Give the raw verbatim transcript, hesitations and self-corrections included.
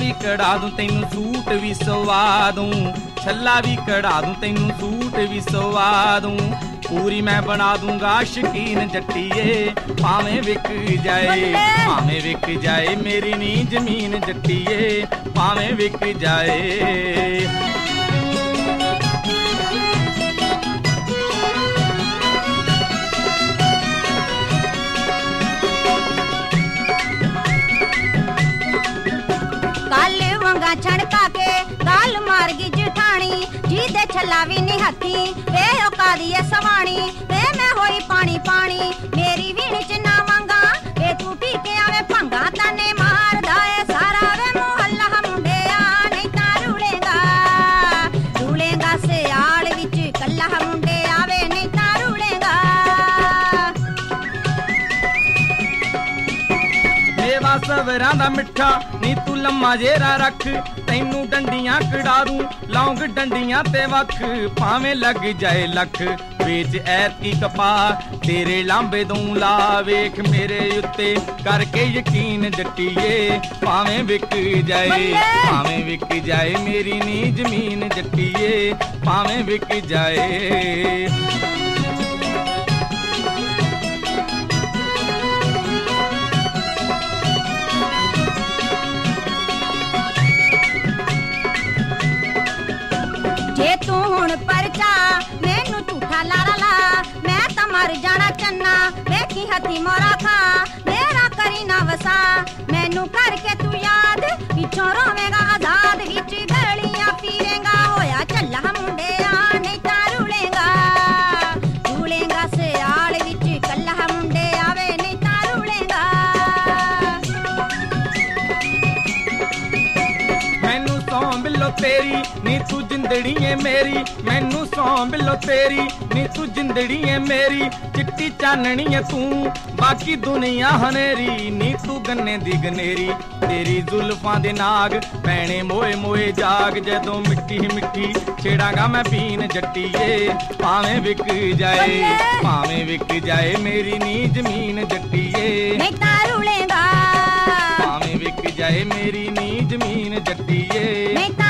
ਵੀ ਕਢਾ ਦੂੰ ਤੈਨੂੰ ਸੂਟ ਵੀ ਸਵਾ ਦੂੰ, ਛੱਲਾ ਵੀ ਕਢਾ ਦੂੰ ਤੈਨੂੰ ਸੂਟ ਵੀ ਸਵਾ ਦੂੰ। ਪੂਰੀ ਮੈਂ ਬਣਾ ਦੂੰਗਾ ਸ਼ਕੀਨ ਜੱਟੀਏ, ਭਾਵੇਂ ਵਿਕ ਜਾਏ ਭਾਵੇਂ ਵਿਕ ਜਾਏ ਮੇਰੀ ਨੀ ਜ਼ਮੀਨ ਜੱਟੀਏ, ਭਾਵੇਂ ਵਿਕ ਜਾਏ। छड़का के गाल मार गी जिठानी, जी दे छला भी नहीं हथी वे औकादी है सवानी। वे मैं होई पानी पानी मेरी वीण च ना मंगा, वे तू पी के आवे भंगा ताने मार दाए सारा वे मोहल्ला मुंडिया, नहीं ता रूलेगा रूलेगा सियाल विच कल्ला मुंडे आवे, नहीं ता रूलेगा। मेवा सवरां दा मिठा नी तू लम्मा जेरा रख, तैनू डंडियां कढ़ा दूं लौंग डंडियां ते वख, भावें लग जाए लख वेच ऐतकी कपा तेरे लांबे दूं ला। वेख मेरे उत्ते करके यकीन जट्टीए, भावें विक जाए भावें विक जाए मेरी नी जमीन जट्टीए, भावें विक जाए। जे तू हुण परचा मैनू झूठा लारा ला, मैं तां मर जाना चन्ना वेखी हथी मोरा खा। मेरा करी ना वसा मैनू करके तू याद, पिछों रोवेगा आजाद विच गलियां फिरेगा, होया झल्ला मुंडिया नहीं तां रूलेगा रूलेगा सियाल विच कल्ला मुंडे आवे, नहीं तां रूलेगा। मैनू सौ बिलो तेरी नी तू जिंदड़ी है मेरी, मैनू सौ बिलो तेरी नी तू जिंदड़ी है मेरी। चिट्टी चाननी है तू बाकी दुनिया हनेरी, नी तू गन्ने दी गनेरी तेरी जुल्फां दे नाग पैने मोए मोए जाग। जदों मिट्टी मिट्टी छेड़ांगा मैं पीन जट्टीए, भावें विक जाए भावें विक जाए मेरी नी जमीन जट्टीए, नहीं तां रूलेगा भावें विक जाए मेरी नी जमीन जट्टीए, नहीं